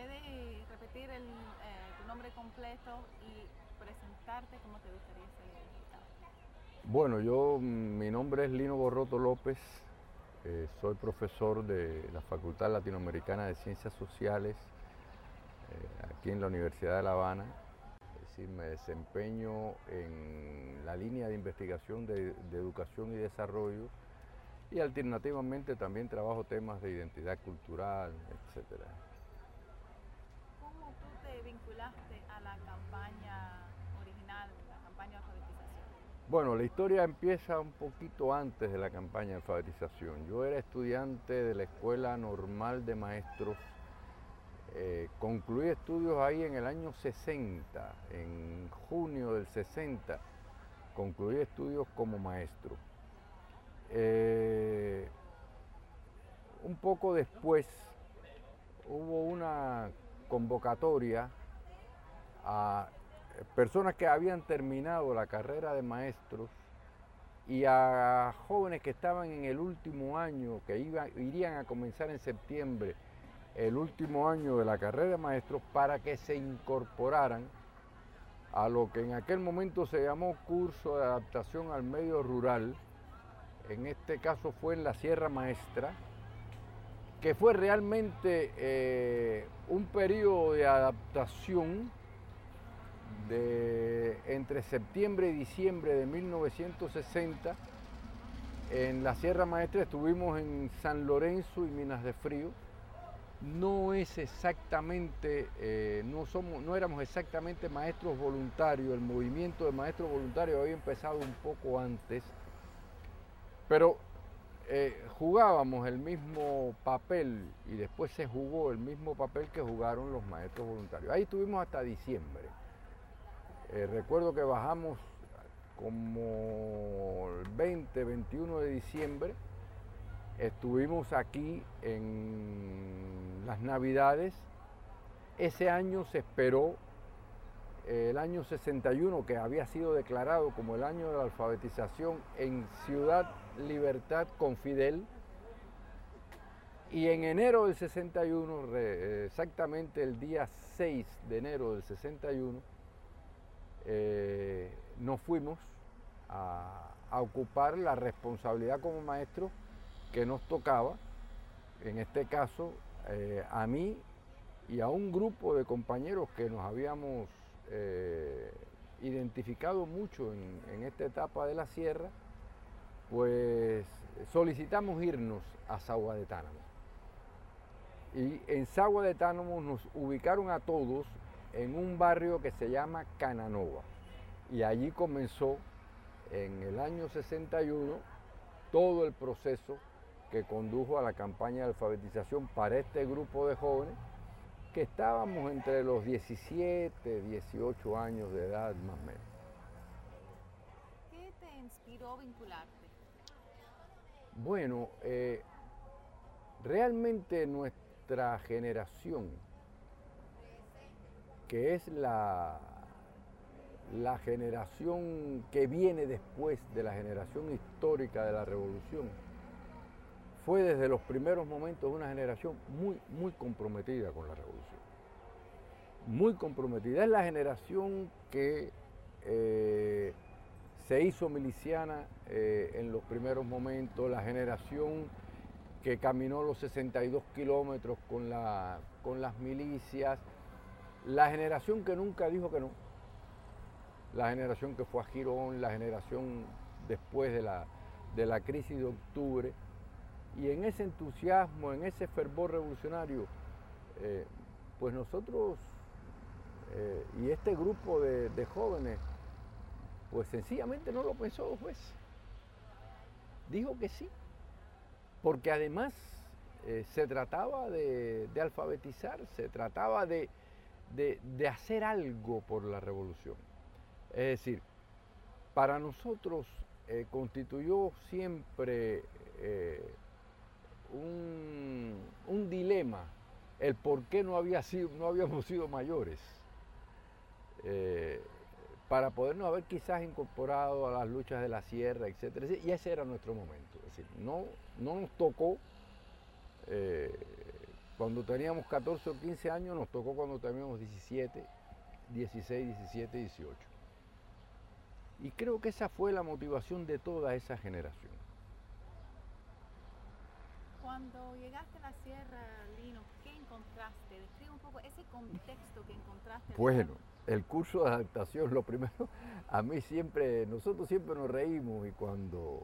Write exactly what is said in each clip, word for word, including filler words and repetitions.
puedes repetir el, eh, tu nombre completo y presentarte como te gustaría ser registrado? Bueno, yo, mi nombre es Lino Borroto López, eh, soy profesor de la Facultad Latinoamericana de Ciencias Sociales eh, aquí en la Universidad de La Habana. Es decir, me desempeño en la línea de investigación de, de educación y desarrollo y alternativamente también trabajo temas de identidad cultural, etcétera. ¿Cómo tú te vinculaste a la campaña original, la campaña de alfabetización? Bueno, la historia empieza un poquito antes de la campaña de alfabetización. Yo era estudiante de la Escuela Normal de Maestros. Eh, concluí estudios ahí en el año sesenta, en junio del sesenta, concluí estudios como maestro. Eh, un poco después hubo una convocatoria a personas que habían terminado la carrera de maestros y a jóvenes que estaban en el último año, que iba, irían a comenzar en septiembre el último año de la carrera de maestros, para que se incorporaran a lo que en aquel momento se llamó curso de adaptación al medio rural. En este caso fue en la Sierra Maestra, que fue realmente eh, un periodo de adaptación de entre septiembre y diciembre de mil novecientos sesenta. En la Sierra Maestra estuvimos en San Lorenzo y Minas de Frío. No es exactamente, eh, no, somos, no éramos exactamente maestros voluntarios, el movimiento de maestros voluntarios había empezado un poco antes, pero eh, jugábamos el mismo papel y después se jugó el mismo papel que jugaron los maestros voluntarios. Ahí estuvimos hasta diciembre. Eh, recuerdo que bajamos como el veinte, veintiuno de diciembre. Estuvimos aquí en las Navidades. Ese año se esperó el año sesenta y uno, que había sido declarado como el año de la alfabetización en Ciudad Libertad con Fidel. Y en enero del sesenta y uno, exactamente el día seis de enero del sesenta y uno, eh, nos fuimos a, a ocupar la responsabilidad como maestro que nos tocaba, en este caso eh, a mí y a un grupo de compañeros que nos habíamos eh, identificado mucho en, en esta etapa de la sierra, pues solicitamos irnos a Sagua de Tánamo. Y en Sagua de Tánamo nos ubicaron a todos en un barrio que se llama Cananova. Y allí comenzó en el año sesenta y uno todo el proceso que condujo a la campaña de alfabetización para este grupo de jóvenes que estábamos entre los diecisiete, dieciocho años de edad más o menos. ¿Qué te inspiró vincularte? Bueno, eh, realmente nuestra generación, que es la, la generación que viene después de la generación histórica de la Revolución, fue desde los primeros momentos una generación muy, muy comprometida con la revolución. Muy comprometida. Es la generación que eh, se hizo miliciana eh, en los primeros momentos, la generación que caminó los sesenta y dos kilómetros con, la, con las milicias, la generación que nunca dijo que no, la generación que fue a Girón, la generación después de la, de la crisis de octubre. Y en ese entusiasmo, en ese fervor revolucionario, eh, pues nosotros eh, y este grupo de, de jóvenes, pues sencillamente no lo pensó dos veces. Dijo que sí, porque además eh, se trataba de, de alfabetizar, se trataba de, de, de hacer algo por la revolución. Es decir, para nosotros eh, constituyó siempre eh, Un, un dilema, el por qué no, había sido, no habíamos sido mayores, eh, para podernos haber quizás incorporado a las luchas de la sierra, etcétera. Y ese era nuestro momento. Es decir, no, no nos tocó eh, cuando teníamos catorce o quince años, nos tocó cuando teníamos diecisiete, dieciséis, diecisiete, dieciocho. Y creo que esa fue la motivación de toda esa generación. Cuando llegaste a la Sierra, Lino, ¿qué encontraste? Describe un poco ese contexto que encontraste. Bueno, el curso de adaptación, lo primero, a mí siempre, nosotros siempre nos reímos y cuando,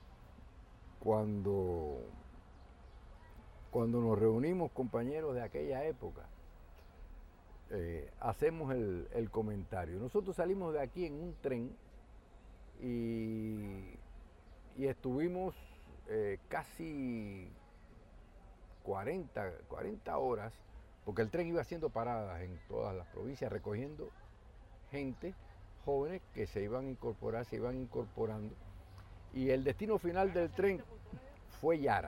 cuando, cuando nos reunimos compañeros de aquella época, eh, hacemos el, el comentario. Nosotros salimos de aquí en un tren y, y estuvimos eh, casi cuarenta, cuarenta horas, porque el tren iba haciendo paradas en todas las provincias, recogiendo gente, jóvenes que se iban a incorporar, se iban incorporando. Y el destino final del tren fue Yara.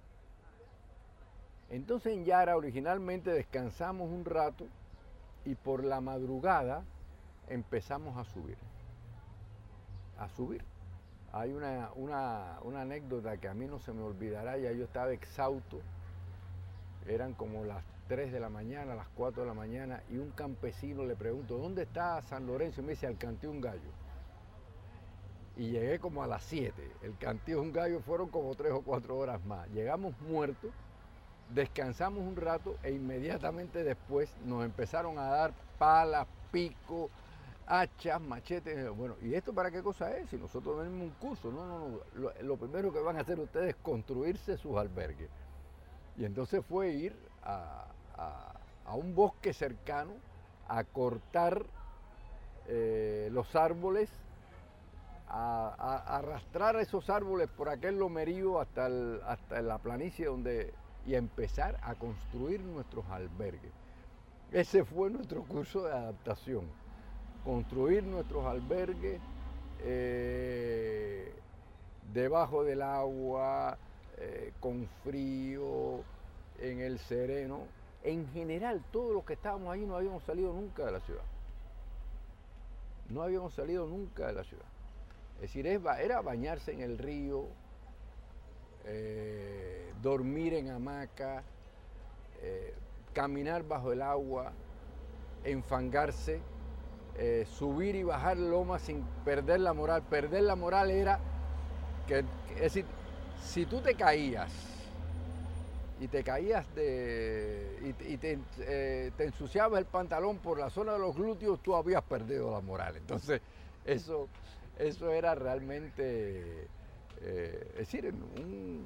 Entonces en Yara originalmente descansamos un rato y por la madrugada empezamos a subir. A subir. Hay una, una, una anécdota que a mí no se me olvidará, ya yo estaba exhausto. Eran como las tres de la mañana, las cuatro de la mañana, y un campesino le pregunto, ¿dónde está San Lorenzo? Y me dice, al Cantil Un Gallo. Y llegué como a las siete. El Cantil Un Gallo fueron como tres o cuatro horas más. Llegamos muertos, descansamos un rato e inmediatamente después nos empezaron a dar palas, picos, hachas, machetes. Bueno, ¿y esto para qué cosa es? Si nosotros venimos un curso. No, no, no. Lo, lo primero que van a hacer ustedes es construirse sus albergues. Y entonces fue ir a, a, a un bosque cercano a cortar eh, los árboles, a, a, a arrastrar esos árboles por aquel lomerío hasta, el, hasta la planicie donde, y a empezar a construir nuestros albergues. Ese fue nuestro curso de adaptación, construir nuestros albergues eh, debajo del agua, Eh, con frío, en el sereno. En general, todos los que estábamos ahí no habíamos salido nunca de la ciudad. No habíamos salido nunca de la ciudad. Es decir, era bañarse en el río, eh, dormir en hamaca, eh, caminar bajo el agua, enfangarse, eh, subir y bajar lomas sin perder la moral. Perder la moral era que, es decir, si tú te caías y te caías de y, y te, eh, te ensuciabas el pantalón por la zona de los glúteos, tú habías perdido la moral. Entonces, eso, eso era realmente, eh, es decir, un,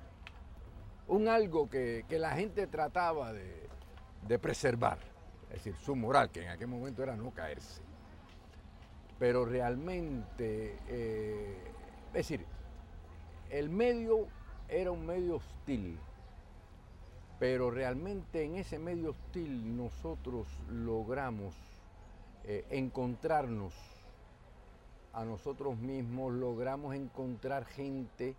un algo que, que la gente trataba de, de preservar, es decir, su moral, que en aquel momento era no caerse. Pero realmente, eh, es decir, el medio era un medio hostil, pero realmente en ese medio hostil nosotros logramos eh, encontrarnos a nosotros mismos, logramos encontrar gente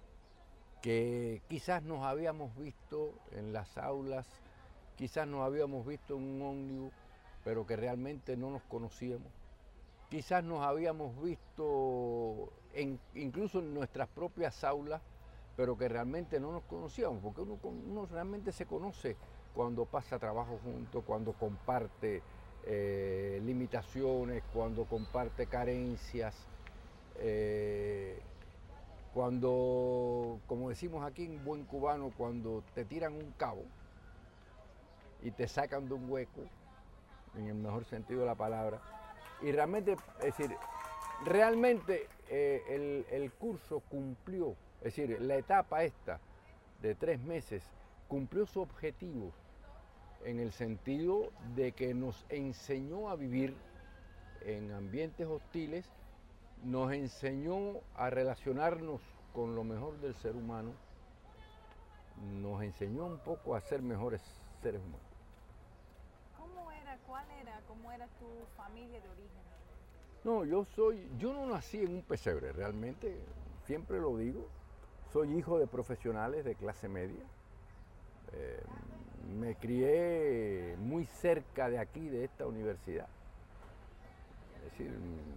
que quizás nos habíamos visto en las aulas, quizás nos habíamos visto en un ómnibus, pero que realmente no nos conocíamos. Quizás nos habíamos visto en, incluso en nuestras propias aulas, pero que realmente no nos conocíamos, porque uno, uno realmente se conoce cuando pasa trabajo juntos, cuando comparte eh, limitaciones, cuando comparte carencias, eh, cuando, como decimos aquí en buen cubano, cuando te tiran un cabo y te sacan de un hueco, en el mejor sentido de la palabra. Y realmente, es decir, realmente eh, el, el curso cumplió, es decir, la etapa esta de tres meses cumplió su objetivo en el sentido de que nos enseñó a vivir en ambientes hostiles, nos enseñó a relacionarnos con lo mejor del ser humano, nos enseñó un poco a ser mejores seres humanos. ¿Cuál era, cómo era tu familia de origen? No, yo soy, yo no nací en un pesebre, realmente, siempre lo digo, soy hijo de profesionales de clase media, eh, me crié muy cerca de aquí, de esta universidad, es decir,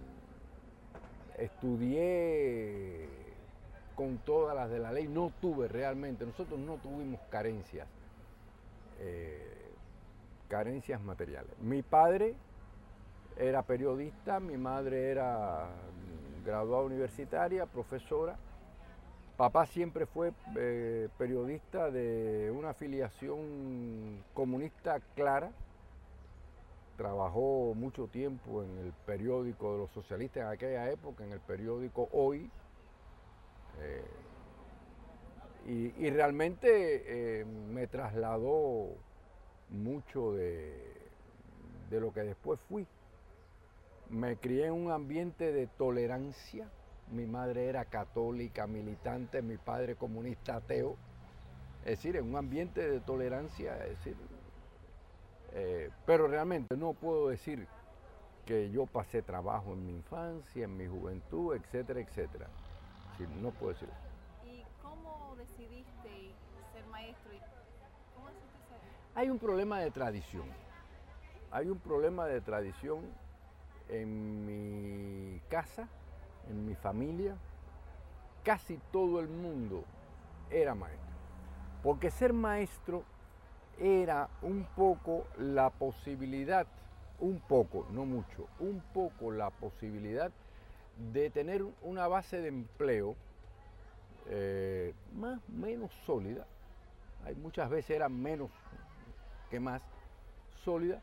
estudié con todas las de la ley, no tuve realmente, nosotros no tuvimos carencias eh, carencias materiales. Mi padre era periodista, mi madre era graduada universitaria, profesora. Papá siempre fue eh, periodista de una afiliación comunista clara. Trabajó mucho tiempo en el periódico de los socialistas en aquella época, en el periódico Hoy. Eh, y, y realmente eh, me trasladó mucho de, de lo que después fui. Me crié en un ambiente de tolerancia. Mi madre era católica, militante, mi padre comunista ateo. Es decir, en un ambiente de tolerancia, es decir, eh, pero realmente no puedo decir que yo pasé trabajo en mi infancia, en mi juventud, etcétera, etcétera. Es decir, no puedo decir eso. ¿Y cómo decidiste ser maestro? ¿Cómo decidiste ser? Hay un problema de tradición. Hay un problema de tradición en mi casa, en mi familia. Casi todo el mundo era maestro. Porque ser maestro era un poco la posibilidad, un poco, no mucho, un poco la posibilidad de tener una base de empleo eh, más o menos sólida. Hay muchas veces era menos que más sólida,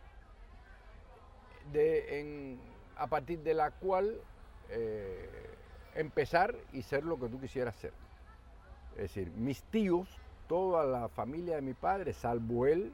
de, en, a partir de la cual eh, empezar y ser lo que tú quisieras ser. Es decir, mis tíos, toda la familia de mi padre, salvo él,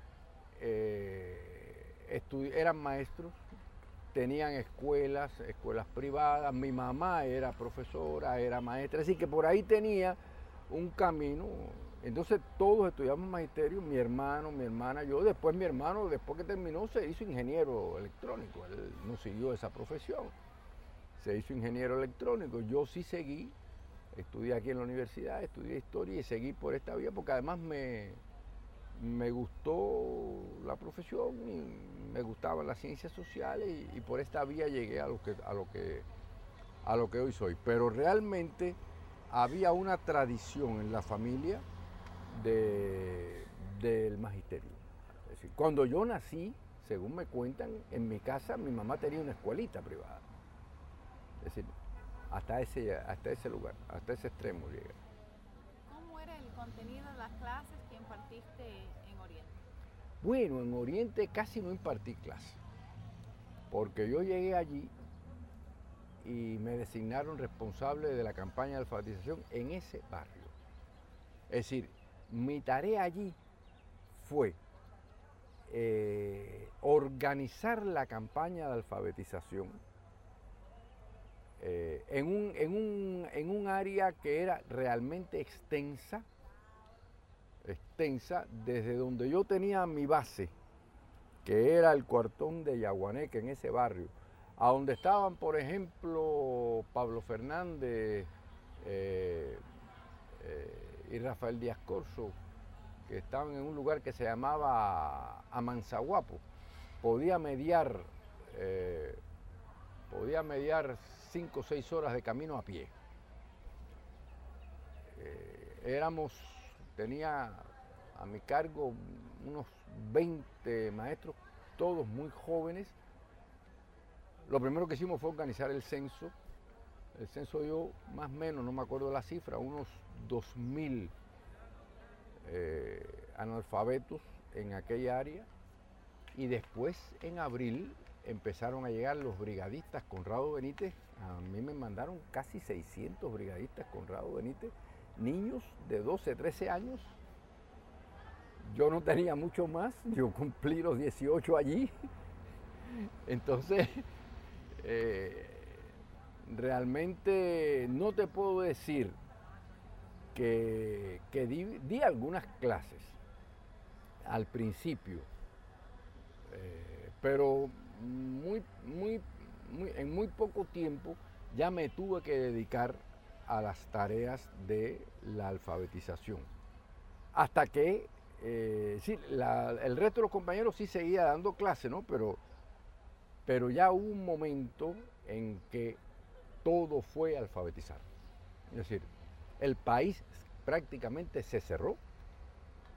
eh, eran maestros, tenían escuelas, escuelas privadas, mi mamá era profesora, era maestra, así que por ahí tenía un camino. Entonces todos estudiamos magisterio, mi hermano, mi hermana, yo. Después mi hermano, después que terminó, se hizo ingeniero electrónico, él no siguió esa profesión, se hizo ingeniero electrónico. Yo sí seguí, estudié aquí en la universidad, estudié historia y seguí por esta vía porque además me, me gustó la profesión y me gustaban las ciencias sociales y, y por esta vía llegué a lo que, a lo que, a lo que hoy soy. Pero realmente había una tradición en la familia de, del magisterio. Es decir, cuando yo nací, según me cuentan, en mi casa mi mamá tenía una escuelita privada. Es decir, hasta ese, hasta ese lugar, hasta ese extremo llegué. ¿Cómo era el contenido de las clases que impartiste en Oriente? Bueno, en Oriente casi no impartí clases, porque yo llegué allí y me designaron responsable de la campaña de alfabetización en ese barrio. Es decir, mi tarea allí fue eh, organizar la campaña de alfabetización eh, en, un, en, un, en un área que era realmente extensa, extensa, desde donde yo tenía mi base, que era el cuartón de Yaguaneca, en ese barrio, a donde estaban, por ejemplo, Pablo Fernández eh, eh, y Rafael Díaz Corzo, que estaban en un lugar que se llamaba Amanzaguapo. Podía mediar, eh, podía mediar cinco o seis horas de camino a pie. Eh, éramos, tenía a mi cargo unos veinte maestros, todos muy jóvenes. Lo primero que hicimos fue organizar el censo. El censo dio más o menos, no me acuerdo la cifra, unos dos mil eh, analfabetos en aquella área. Y después, en abril, empezaron a llegar los brigadistas Conrado Benítez. A mí me mandaron casi seiscientos brigadistas Conrado Benítez, niños de doce, trece años. Yo no tenía mucho más, yo cumplí los dieciocho allí. Entonces, eh, realmente no te puedo decir que, que di, di algunas clases al principio, eh, pero muy, muy, muy, en muy poco tiempo ya me tuve que dedicar a las tareas de la alfabetización. Hasta que, eh, sí, la, el resto de los compañeros sí seguía dando clases, ¿no? Pero, pero ya hubo un momento en que todo fue alfabetizar. Es decir, el país prácticamente se cerró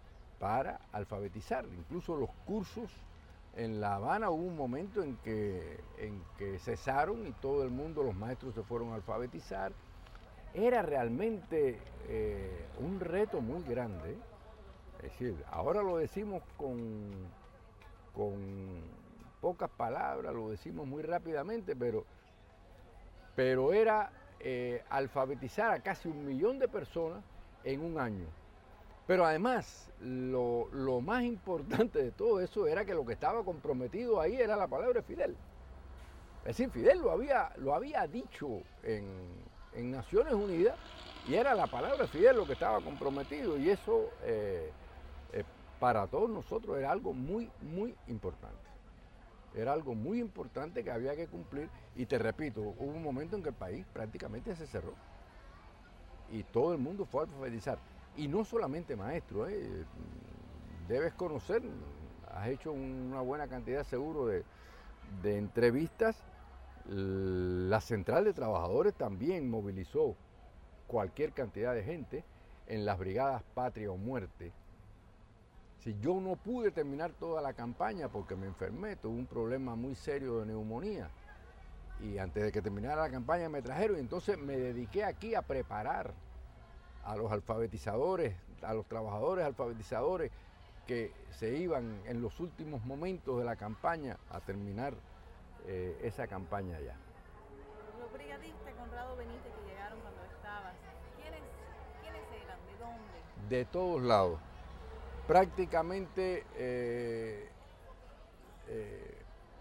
para alfabetizar. Incluso los cursos en La Habana hubo un momento en que, en que cesaron y todo el mundo, los maestros se fueron a alfabetizar. Era realmente eh, un reto muy grande. Es decir, ahora lo decimos con, con pocas palabras, lo decimos muy rápidamente, pero, pero era eh, alfabetizar a casi un millón de personas en un año. Pero además, lo, lo más importante de todo eso era que lo que estaba comprometido ahí era la palabra de Fidel. Es decir, Fidel lo había, lo había dicho en, en Naciones Unidas y era la palabra de Fidel lo que estaba comprometido, y eso eh, eh, para todos nosotros era algo muy, muy importante. Era algo muy importante que había que cumplir, y te repito, hubo un momento en que el país prácticamente se cerró y todo el mundo fue a alfabetizar. Y no solamente maestros, ¿eh? Debes conocer, has hecho una buena cantidad seguro de, de entrevistas. La Central de Trabajadores también movilizó cualquier cantidad de gente en las brigadas Patria o Muerte. Si yo no pude terminar toda la campaña porque me enfermé, tuve un problema muy serio de neumonía, y antes de que terminara la campaña me trajeron, y entonces me dediqué aquí a preparar a los alfabetizadores, a los trabajadores alfabetizadores que se iban en los últimos momentos de la campaña a terminar eh, esa campaña ya. Los brigadistas Conrado Benítez que llegaron cuando estabas, ¿quiénes, quiénes eran? ¿De dónde? De todos lados. Prácticamente eh, eh,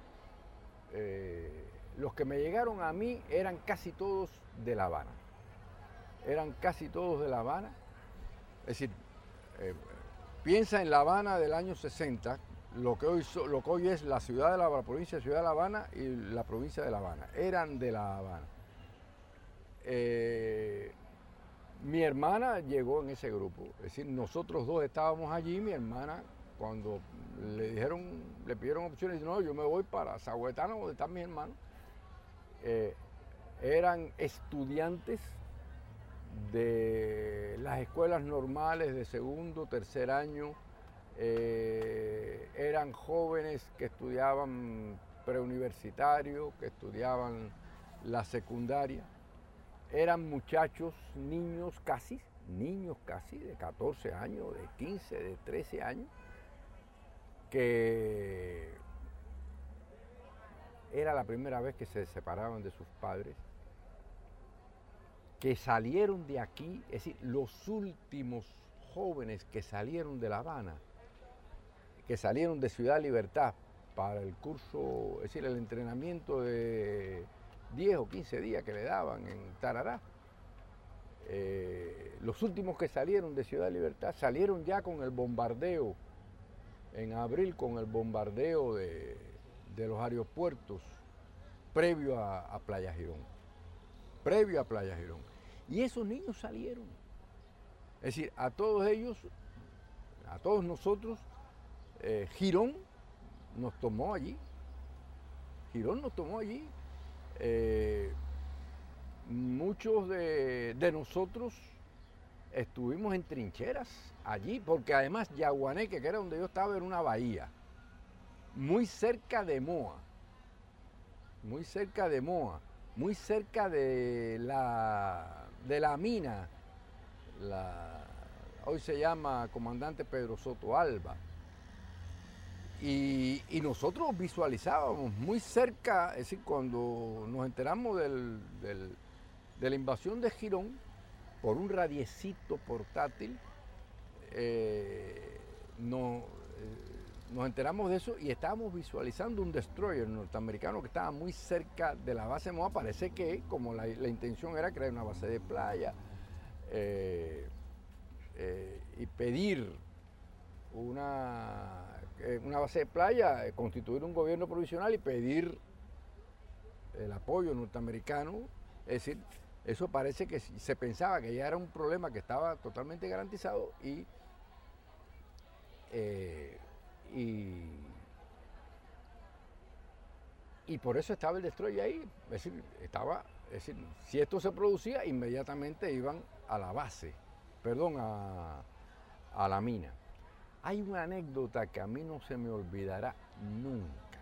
eh, los que me llegaron a mí eran casi todos de La Habana. Eran casi todos de La Habana. Es decir, eh, piensa en La Habana del año sesenta, lo que, hoy so, lo que hoy es la ciudad de la, la provincia de Ciudad de La Habana y la provincia de La Habana. Eran de La Habana. Eh, mi hermana llegó en ese grupo. Es decir, nosotros dos estábamos allí. Mi hermana, cuando le dijeron, le pidieron opciones, dijo, no, yo me voy para Zahuetana, donde están mis hermanos. Eh, eran estudiantes de las escuelas normales de segundo, tercer año, eh, eran jóvenes que estudiaban preuniversitario, que estudiaban la secundaria, eran muchachos, niños casi, niños casi de catorce años, de quince, de trece años, que era la primera vez que se separaban de sus padres, que salieron de aquí, es decir, los últimos jóvenes que salieron de La Habana, que salieron de Ciudad Libertad para el curso, es decir, el entrenamiento de diez o quince días que le daban en Tarará. Eh, los últimos que salieron de Ciudad Libertad salieron ya con el bombardeo, en abril, con el bombardeo de, de los aeropuertos previo a, a Playa Girón, previo a Playa Girón. Y esos niños salieron. Es decir, a todos ellos, a todos nosotros, eh, Girón nos tomó allí. Girón nos tomó allí. Eh, muchos de, de nosotros estuvimos en trincheras allí, porque además Yaguaneque, que era donde yo estaba, era una bahía, muy cerca de Moa, muy cerca de Moa, muy cerca de la, de la mina, la, hoy se llama Comandante Pedro Soto Alba. Y, y nosotros visualizábamos muy cerca, es decir, cuando nos enteramos del, del, de la invasión de Girón, por un radiecito portátil, eh, no, eh, nos enteramos de eso y estábamos visualizando un destroyer norteamericano que estaba muy cerca de la base de Moa. Parece que, como la, la intención era crear una base de playa eh, eh, y pedir una, eh, una base de playa, eh, constituir un gobierno provisional y pedir el apoyo norteamericano, es decir, eso parece que se pensaba que ya era un problema que estaba totalmente garantizado y, eh, y, y por eso estaba el destroyer ahí. Es decir, estaba, es decir, si esto se producía, inmediatamente iban a la base, perdón, a, a la mina. Hay una anécdota que a mí no se me olvidará nunca,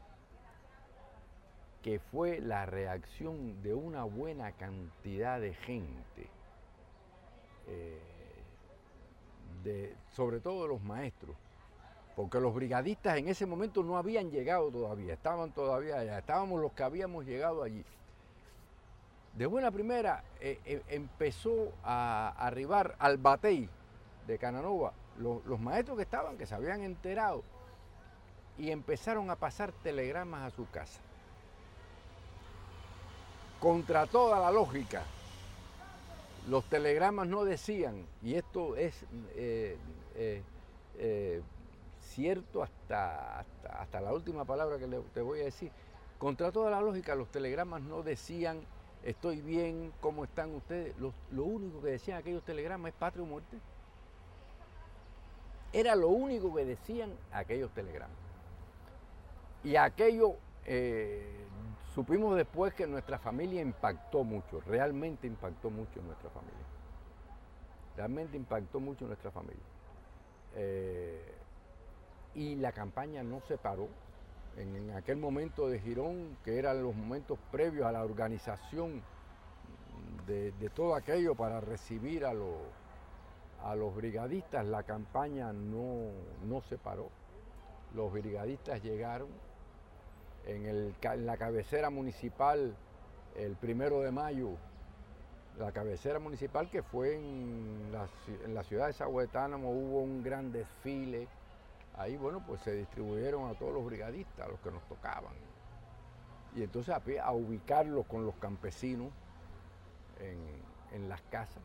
que fue la reacción de una buena cantidad de gente, eh, de, sobre todo de los maestros, porque los brigadistas en ese momento no habían llegado todavía, estaban todavía allá, estábamos los que habíamos llegado allí. De buena primera eh, eh, empezó a arribar al batey de Cananova los, los maestros que estaban, que se habían enterado, y empezaron a pasar telegramas a su casa. Contra toda la lógica, los telegramas no decían, y esto es eh, eh, eh, cierto hasta, hasta, hasta la última palabra que le, te voy a decir, contra toda la lógica los telegramas no decían estoy bien, ¿cómo están ustedes? Lo, lo único que decían aquellos telegramas es patria o muerte. Era lo único que decían aquellos telegramas. Y aquello, eh, supimos después que nuestra familia impactó mucho, realmente impactó mucho en nuestra familia. Realmente impactó mucho en nuestra familia. Eh, y la campaña no se paró. En, en aquel momento de Girón, que eran los momentos previos a la organización de, de todo aquello para recibir a, lo, a los brigadistas, la campaña no, no se paró. Los brigadistas llegaron en, el, en la cabecera municipal el primero de mayo, la cabecera municipal que fue en la, en la ciudad de Zahuetánamo, hubo un gran desfile. Ahí, bueno, pues se distribuyeron a todos los brigadistas, a los que nos tocaban. Y entonces a, a ubicarlos con los campesinos en, en las casas.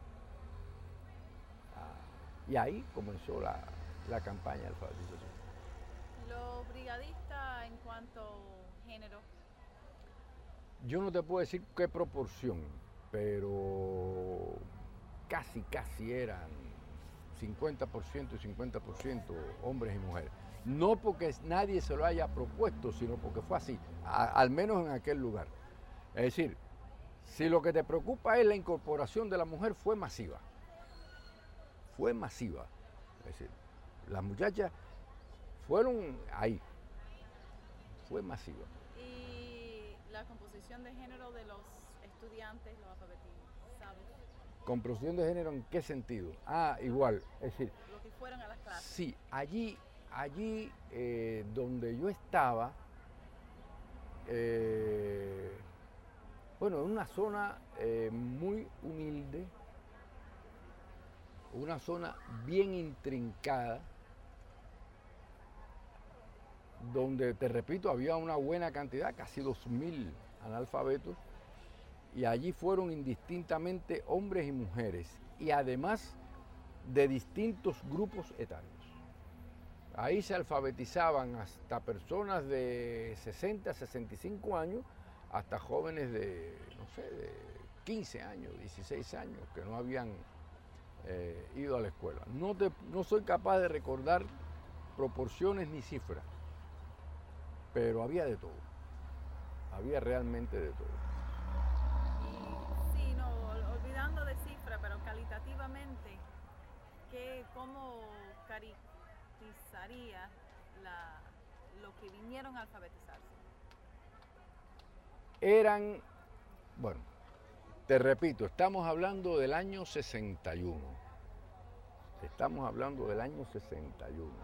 Ah, y ahí comenzó la, la campaña de alfabetización. Los brigadistas en cuanto a género. Yo no te puedo decir qué proporción, pero casi, casi eran cincuenta por ciento y cincuenta por ciento hombres y mujeres. No porque nadie se lo haya propuesto, sino porque fue así, a, al menos en aquel lugar. Es decir, si lo que te preocupa es la incorporación de la mujer, fue masiva. Fue masiva. Es decir, las muchachas fueron ahí. Fue masiva. ¿Y la composición de género de los estudiantes, los alfabetizados? ¿Composición de género en qué sentido? Ah, igual, es decir... Los que fueron a las clases. Sí, allí, allí eh, donde yo estaba, eh, bueno, en una zona eh, muy humilde, una zona bien intrincada, donde, te repito, había una buena cantidad, casi dos mil analfabetos, y allí fueron indistintamente hombres y mujeres, y además de distintos grupos etarios. Ahí se alfabetizaban hasta personas de sesenta, sesenta y cinco años, hasta jóvenes de, no sé, de quince años, dieciséis años, que no habían eh, ido a la escuela. No, te, no soy capaz de recordar proporciones ni cifras, pero había de todo, había realmente de todo. Sí, no, olvidando de cifra, pero calitativamente, ¿qué, ¿cómo caracterizaría la, lo que vinieron a alfabetizarse? Eran, bueno, te repito, estamos hablando del año sesenta y uno. Estamos hablando del año sesenta y uno.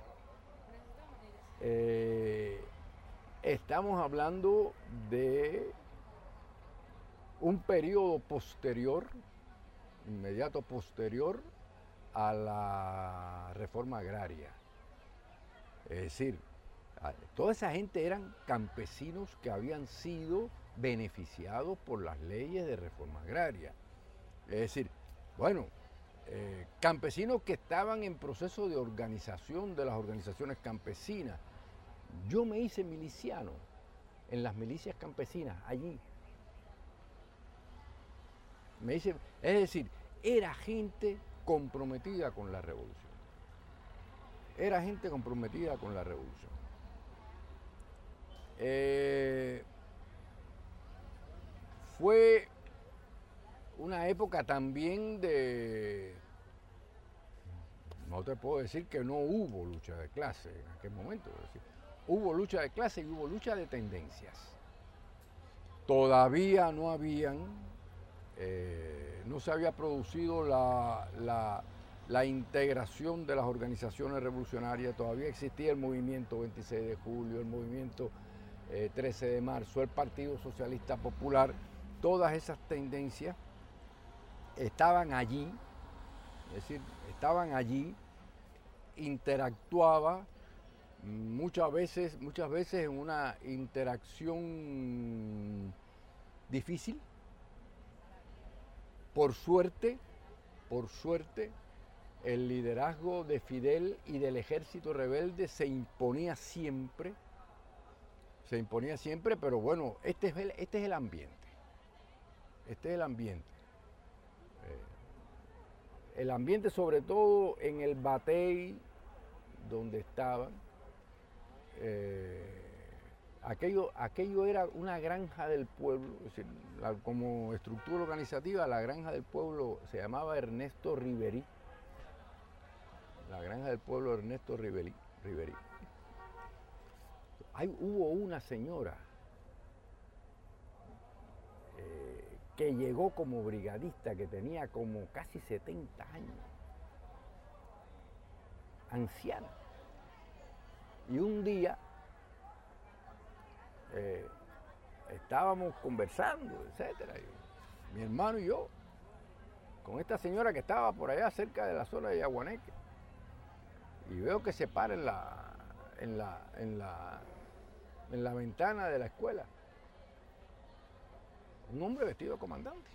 Eh, estamos hablando de un periodo posterior, inmediato posterior a la reforma agraria. Es decir, toda esa gente eran campesinos que habían sido beneficiados por las leyes de reforma agraria. Es decir, bueno, eh, campesinos que estaban en proceso de organización de las organizaciones campesinas. Yo me hice miliciano en las milicias campesinas, allí. Me dice, es decir, era gente comprometida con la revolución. Era gente comprometida con la revolución. Eh, fue una época también de, no te puedo decir que no hubo lucha de clase en aquel momento. Es decir, hubo lucha de clase y hubo lucha de tendencias. Todavía no habían, eh, no se había producido la, la, la integración de las organizaciones revolucionarias, todavía existía el movimiento veintiséis de julio, el movimiento eh, trece de marzo, el Partido Socialista Popular, todas esas tendencias estaban allí, es decir, estaban allí, interactuaba muchas veces, muchas veces en una interacción difícil. Por suerte, por suerte, el liderazgo de Fidel y del ejército rebelde se imponía siempre, se imponía siempre, pero bueno, este es el, este es el ambiente, este es el ambiente. Eh, el ambiente sobre todo en el Batey, donde estaban. Eh, aquello, aquello era una granja del pueblo, es decir, la, como estructura organizativa, la granja del pueblo se llamaba Ernesto Riveri, la granja del pueblo Ernesto Riveri. Riveri. Hay, hubo una señora eh, que llegó como brigadista, que tenía como casi setenta años, anciana. Y un día eh, estábamos conversando, etcétera, y mi hermano y yo, con esta señora que estaba por allá cerca de la zona de Yaguaneque, y veo que se para en la, en la, en la, en la ventana de la escuela un hombre vestido de comandante.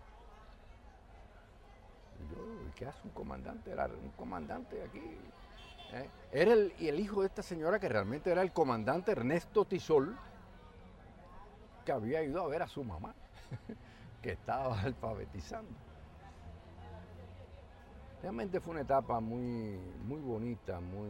Y yo, ¿qué hace un comandante? Era un comandante aquí. ¿Eh? Era el, y el hijo de esta señora, que realmente era el comandante Ernesto Tisol, que había ido a ver a su mamá, que estaba alfabetizando. Realmente fue una etapa muy, muy bonita, muy,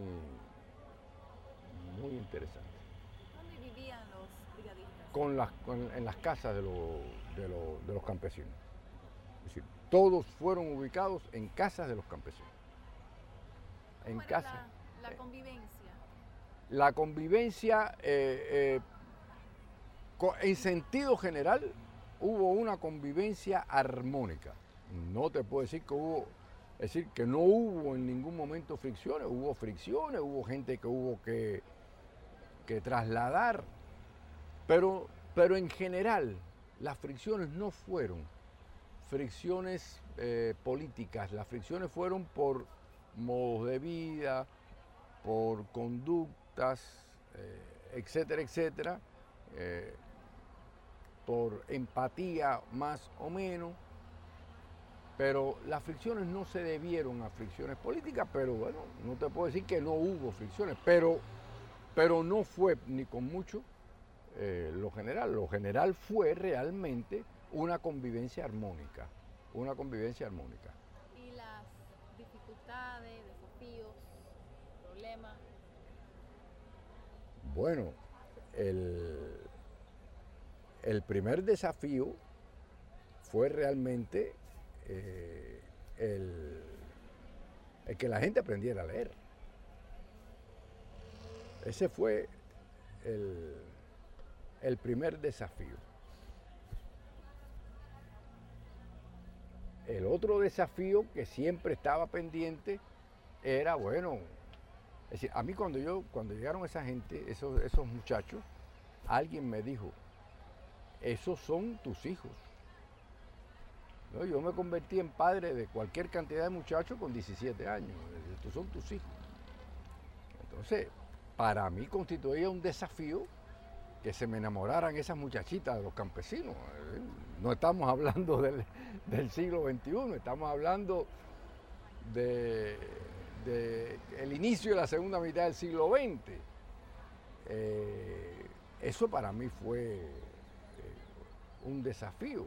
muy interesante. ¿Dónde vivían los brigadistas? Con las, con, en las casas de, lo, de, lo, de los campesinos. Es decir, todos fueron ubicados en casas de los campesinos. En casa. La, la convivencia. La convivencia, eh, eh, en sentido general, hubo una convivencia armónica. No te puedo decir que hubo, es decir, que no hubo en ningún momento fricciones, hubo fricciones, hubo gente que hubo que, que trasladar, pero, pero en general las fricciones no fueron fricciones eh, políticas, las fricciones fueron por modos de vida, por conductas, eh, etcétera, etcétera, eh, por empatía más o menos, pero las fricciones no se debieron a fricciones políticas, pero bueno, no te puedo decir que no hubo fricciones, pero, pero no fue ni con mucho eh, lo general. Lo general fue realmente una convivencia armónica, una convivencia armónica. ¿Y las dificultades, desafíos, problemas? Bueno, el, el primer desafío fue realmente eh, el, el que la gente aprendiera a leer. Ese fue el, el primer desafío. El otro desafío que siempre estaba pendiente era, bueno, es decir, a mí cuando yo, cuando llegaron esa gente, esos, esos muchachos, alguien me dijo, esos son tus hijos. ¿No? Yo me convertí en padre de cualquier cantidad de muchachos con diecisiete años, estos son tus hijos. Entonces, para mí constituía un desafío que se me enamoraran esas muchachitas de los campesinos. No estamos hablando del, del siglo veintiuno, estamos hablando de, de el inicio de la segunda mitad del siglo veinte. Eh, eso para mí fue eh, un desafío.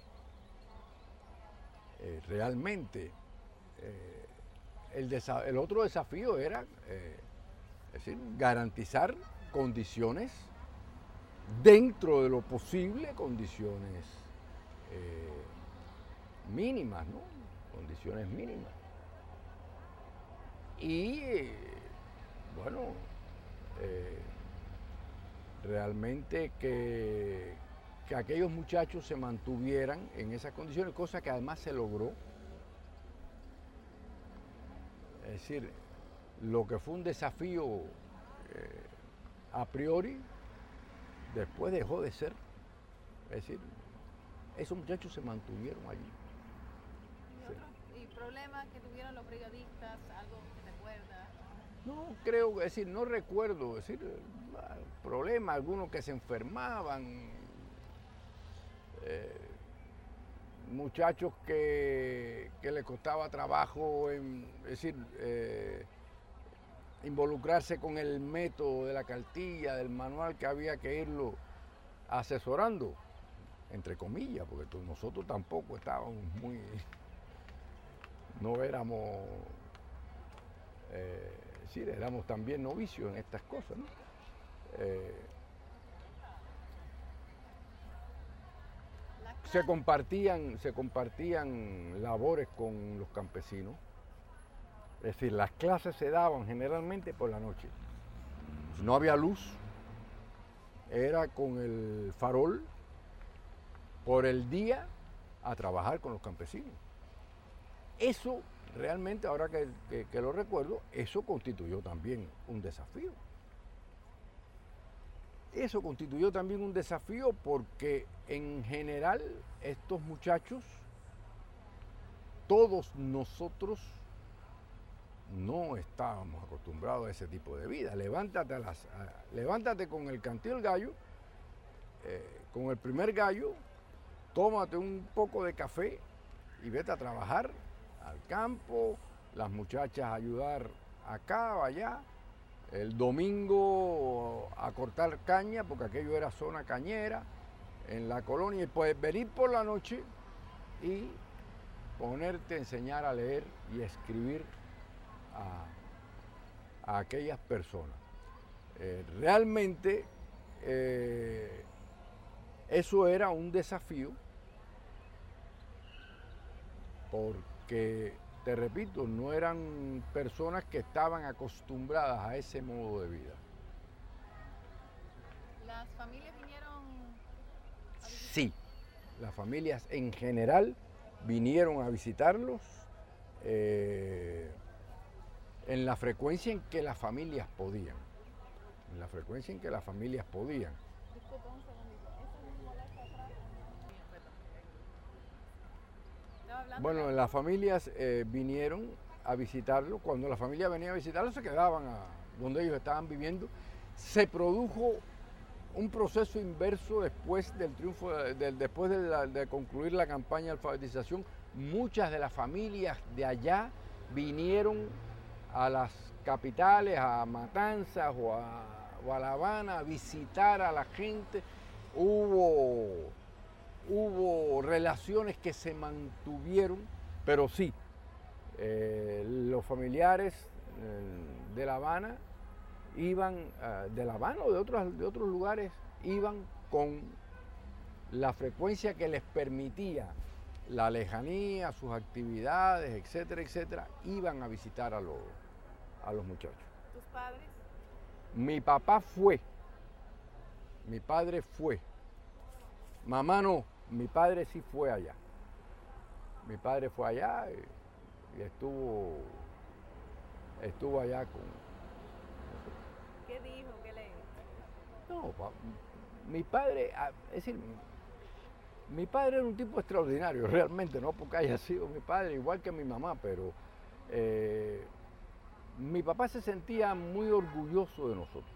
Eh, realmente, eh, el, desa el otro desafío era eh, es decir, garantizar condiciones dentro de lo posible, condiciones eh, mínimas, ¿no? Condiciones mínimas. y eh, bueno, eh, realmente que, que aquellos muchachos se mantuvieran en esas condiciones, cosa que además se logró. Es decir, lo que fue un desafío eh, a priori, después dejó de ser. Es decir, esos muchachos se mantuvieron allí. ¿Y, otros, y problemas que tuvieron los brigadistas, algo que te acuerdas? No, creo, es decir, no recuerdo, es decir, problemas, algunos que se enfermaban, eh, muchachos que, que les costaba trabajo, en, es decir, eh, involucrarse con el método de la cartilla, del manual, que había que irlo asesorando, entre comillas, porque tú, nosotros tampoco estábamos muy, no éramos, eh, sí, éramos también novicios en estas cosas, ¿no? Eh, se compartían, se compartían labores con los campesinos, es decir, las clases se daban generalmente por la noche. Si no había luz, era con el farol, por el día, a trabajar con los campesinos. Eso realmente, ahora que, que, que lo recuerdo, eso constituyó también un desafío. Eso constituyó también un desafío porque en general estos muchachos, todos nosotros, no estábamos acostumbrados a ese tipo de vida. Levántate, a las, a, levántate con el cantillo del gallo, eh, con el primer gallo, tómate un poco de café y vete a trabajar al campo, las muchachas a ayudar acá o allá, el domingo a cortar caña, porque aquello era zona cañera, en la colonia, y puedes venir por la noche y ponerte a enseñar a leer y a escribir a, a aquellas personas. Eh, realmente eh, eso era un desafío porque, te repito, no eran personas que estaban acostumbradas a ese modo de vida. ¿Las familias vinieron a visitar? Sí, las familias en general vinieron a visitarlos eh, en la frecuencia en que las familias podían, en la frecuencia en que las familias podían. Disculpa un segundito, ¿eso no molesta atrás? Estaba hablando Bueno, de- las familias eh, vinieron a visitarlo. Cuando la familia venía a visitarlo, se quedaban a donde ellos estaban viviendo. Se produjo un proceso inverso después del triunfo, de, de- después de, la- de concluir la campaña de alfabetización. Muchas de las familias de allá vinieron a las capitales, a Matanzas o a, o a La Habana, a visitar a la gente. Hubo Hubo relaciones que se mantuvieron, pero sí, eh, los familiares eh, de La Habana iban, eh, de La Habana o de otros, de otros lugares, iban con la frecuencia que les permitía la lejanía, sus actividades, etcétera, etcétera, iban a visitar a los, a los muchachos. ¿Tus padres? Mi papá fue, mi padre fue, mamá no. Mi padre sí fue allá. Mi padre fue allá y, y estuvo, estuvo allá con... ¿Qué dijo? ¿Qué le...? No, pa- mi padre, ah, es decir, mi padre era un tipo extraordinario, realmente, no porque haya sido mi padre, igual que mi mamá, pero eh, mi papá se sentía muy orgulloso de nosotros.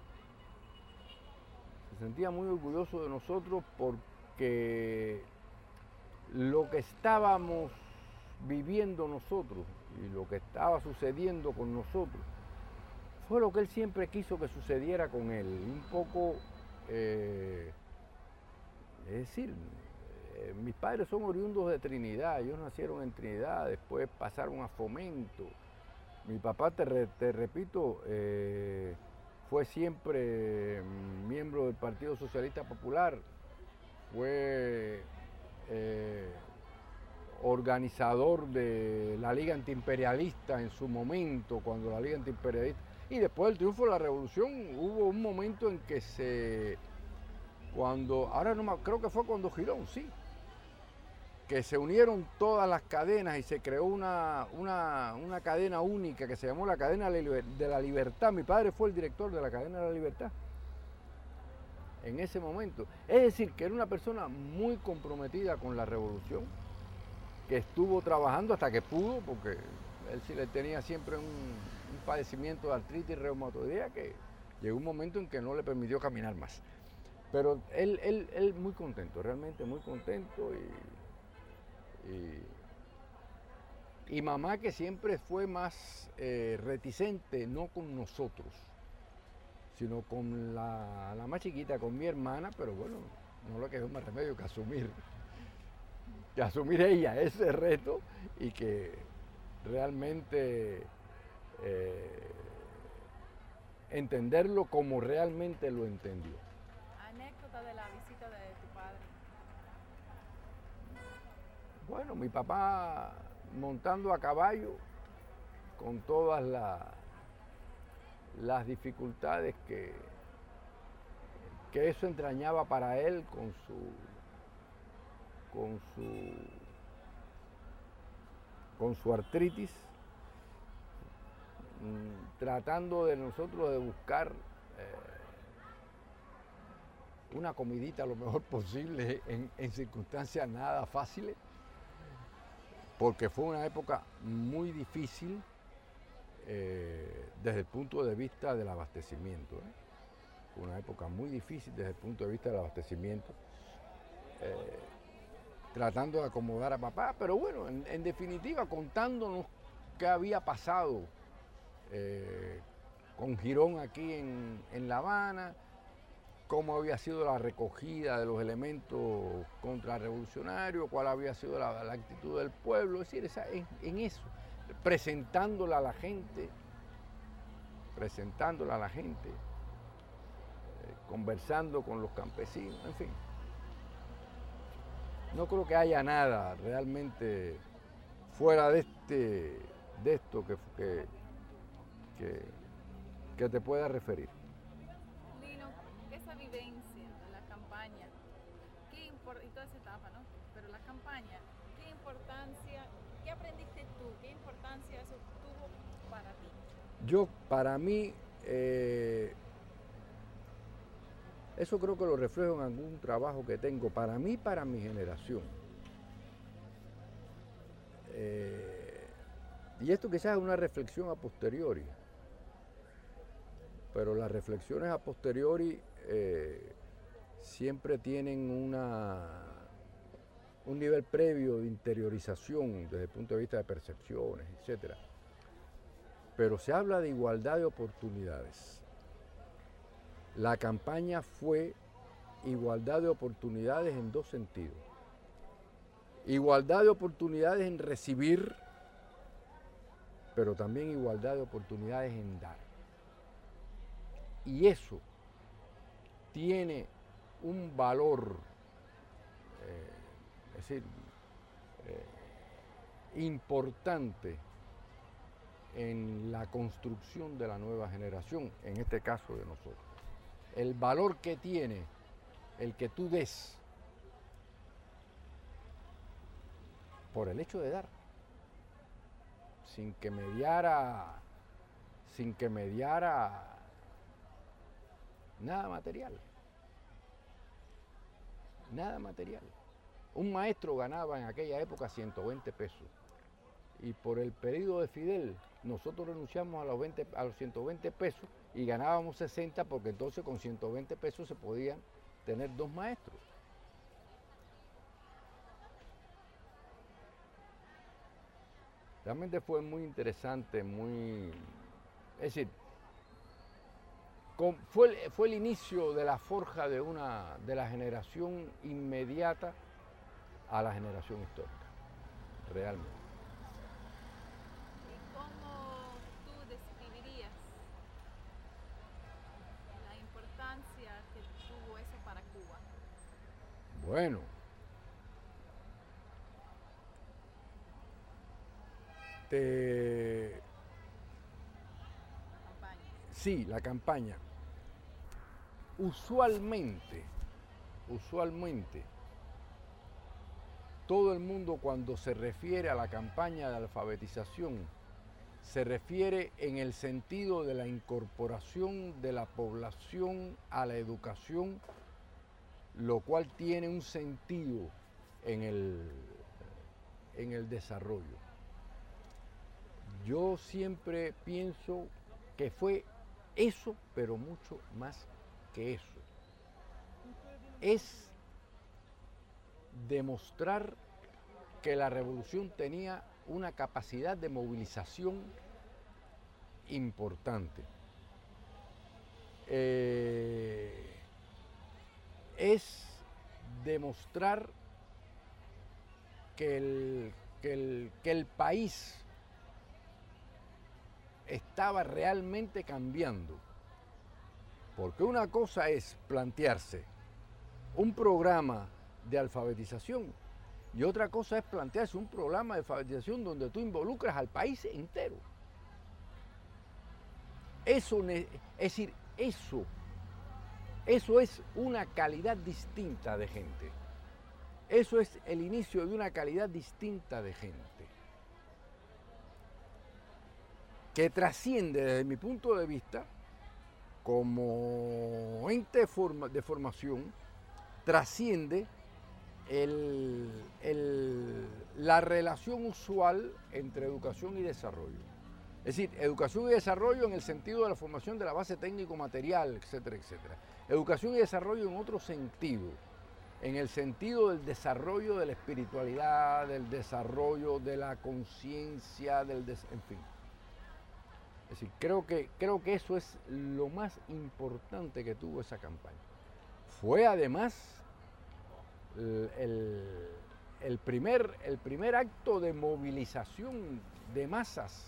Se sentía muy orgulloso de nosotros porque lo que estábamos viviendo nosotros y lo que estaba sucediendo con nosotros fue lo que él siempre quiso que sucediera con él. Un poco, eh, es decir, eh, mis padres son oriundos de Trinidad, ellos nacieron en Trinidad, después pasaron a Fomento. Mi papá, te, re, te repito, eh, fue siempre miembro del Partido Socialista Popular, fue eh, organizador de la Liga Antiimperialista en su momento, cuando la Liga Antiimperialista, y después del triunfo de la Revolución hubo un momento en que se, cuando, ahora no me, creo que fue cuando Girón, sí, que se unieron todas las cadenas y se creó una, una, una cadena única que se llamó la Cadena de la Libertad. Mi padre fue el director de la Cadena de la Libertad en ese momento. Es decir, que era una persona muy comprometida con la revolución, que estuvo trabajando hasta que pudo, porque él sí le tenía siempre un, un padecimiento de artritis reumatoidea que llegó un momento en que no le permitió caminar más. Pero él, él, él muy contento, realmente muy contento. Y, y, y mamá, que siempre fue más eh, reticente, no con nosotros, sino con la, la más chiquita, con mi hermana, pero bueno, no le quedó más remedio que asumir, que asumir ella ese reto y que realmente eh, entenderlo como realmente lo entendió. Anécdota de la visita de tu padre. Bueno, mi papá montando a caballo con todas la, las dificultades que, que eso entrañaba para él con su, con su, con su artritis, mmm, tratando de nosotros de buscar eh, una comidita lo mejor posible en, en circunstancias nada fáciles, porque fue una época muy difícil eh, desde el punto de vista del abastecimiento. ¿eh? Fue una época muy difícil desde el punto de vista del abastecimiento, eh, tratando de acomodar a papá, pero bueno, en, en definitiva contándonos qué había pasado eh, con Girón aquí en, en La Habana, cómo había sido la recogida de los elementos contrarrevolucionarios, cuál había sido la, la actitud del pueblo, es decir, esa, en, en eso, presentándola a la gente, presentándola a la gente, eh, conversando con los campesinos, en fin. No creo que haya nada realmente fuera de, este, de esto que, que, que, que te pueda referir. Lino, esa vivencia de la campaña, qué impor- y toda esa etapa, ¿no? Pero la campaña, ¿qué importancia, qué aprendiste tú, qué importancia eso tuvo para ti? Yo, para mí, eh, eso creo que lo reflejo en algún trabajo que tengo, para mí, para mi generación. Eh, y esto quizás es una reflexión a posteriori, pero las reflexiones a posteriori eh, siempre tienen una, un nivel previo de interiorización desde el punto de vista de percepciones, etcétera. Pero se habla de igualdad de oportunidades. La campaña fue igualdad de oportunidades en dos sentidos. Igualdad de oportunidades en recibir, pero también igualdad de oportunidades en dar. Y eso tiene un valor, eh, es decir, eh, importante en la construcción de la nueva generación, en este caso de nosotros. El valor que tiene el que tú des por el hecho de dar, sin que mediara, sin que mediara nada material, nada material. Un maestro ganaba en aquella época ciento veinte pesos y por el pedido de Fidel nosotros renunciamos a los, veinte, a los ciento veinte pesos y ganábamos sesenta, porque entonces con ciento veinte pesos se podían tener dos maestros. Realmente fue muy interesante, muy... Es decir, con, fue, fue el inicio de la forja de, una, de la generación inmediata a la generación histórica, realmente. ¿Y cómo tú describirías la importancia que tuvo eso para Cuba? Bueno, este, Campaña. sí, la campaña. Usualmente, usualmente, todo el mundo cuando se refiere a la campaña de alfabetización, se refiere en el sentido de la incorporación de la población a la educación, lo cual tiene un sentido en el, en el desarrollo. Yo siempre pienso que fue eso, pero mucho más que eso. Es demostrar que la revolución tenía una capacidad de movilización importante. Eh, es demostrar que el, que el, que el país estaba realmente cambiando. Porque una cosa es plantearse un programa de alfabetización y otra cosa es plantearse un programa de alfabetización donde tú involucras al país entero. Eso, es decir, eso, eso es una calidad distinta de gente. Eso es el inicio de una calidad distinta de gente, que trasciende desde mi punto de vista, como ente de, forma, de formación, trasciende el, el, la relación usual entre educación y desarrollo. Es decir, educación y desarrollo en el sentido de la formación de la base técnico-material, etcétera, etcétera. Educación y desarrollo en otro sentido, en el sentido del desarrollo de la espiritualidad, del desarrollo de la conciencia, del des... en fin. Es decir, creo que, creo que eso es lo más importante que tuvo esa campaña. Fue además el, el, el, primer, el primer acto de movilización de masas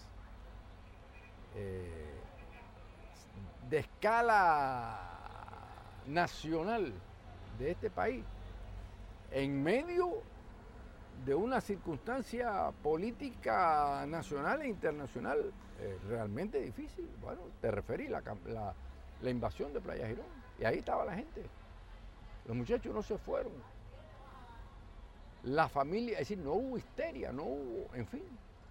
eh, de escala nacional de este país, en medio de una circunstancia política nacional e internacional eh, realmente difícil. Bueno, te referí, la, la, la invasión de Playa Girón, y ahí estaba la gente. Los muchachos no se fueron. La familia, es decir, no hubo histeria, no hubo, en fin.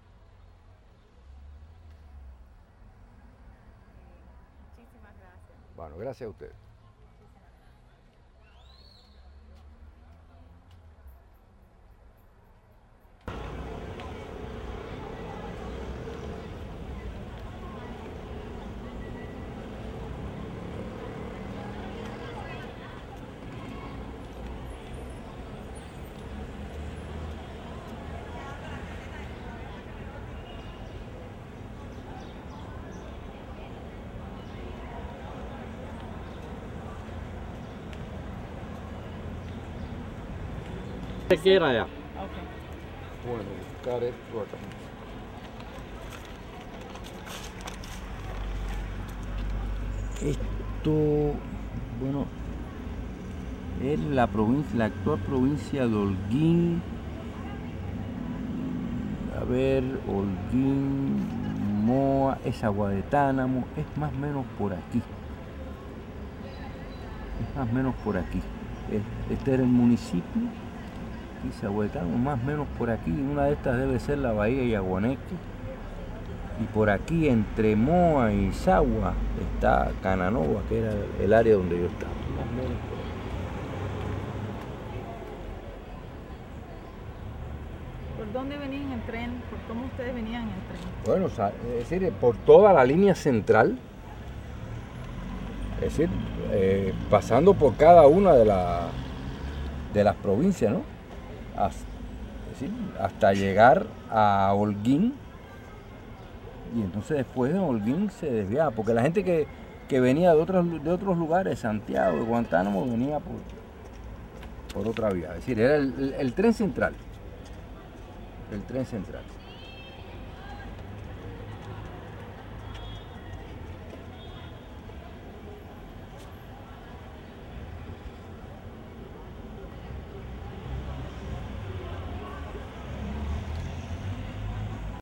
Muchísimas gracias. Bueno, gracias a ustedes. ¿Qué quiera ya? Okay. Bueno, buscar esto acá. Esto, bueno, es la provincia, la actual provincia de Holguín. A ver, Holguín, Moa, es Agua de Tánamo, es más o menos por aquí. Es más o menos por aquí. Este era el municipio. Agua más o menos por aquí, una de estas debe ser la bahía de Yaguaneque, y por aquí entre Moa y Sagua está Cananova, que era el área donde yo estaba, más o menos por ¿Por dónde venían en tren? ¿Por cómo ustedes venían en tren? Bueno, es decir, por toda la línea central, es decir, eh, pasando por cada una de, la, de las provincias, ¿no? Hasta, es decir, hasta llegar a Holguín, y entonces después de Holguín se desviaba, porque la gente que, que venía de otros, de otros lugares, Santiago, de Guantánamo, venía por, por otra vía, es decir, era el, el, el tren central, el tren central.